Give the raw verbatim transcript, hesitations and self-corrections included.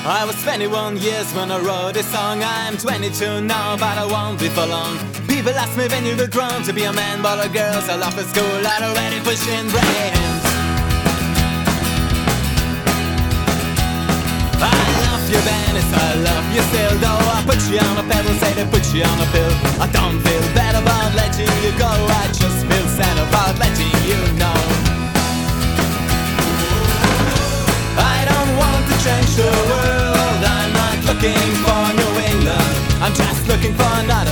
I was twenty-one years when I wrote this song. I'm twenty-two now, but I won't be for long. People ask me when you get grown to be a man, but the girls I love at school are already pushing brains. I love you, Venice, I love you still. Though I put you on a pedal, say they put you on a pill. I don't feel bad about letting you go, I just feel sad about letting you know. I don't want to change the world, I'm not looking for New England, I'm just looking for another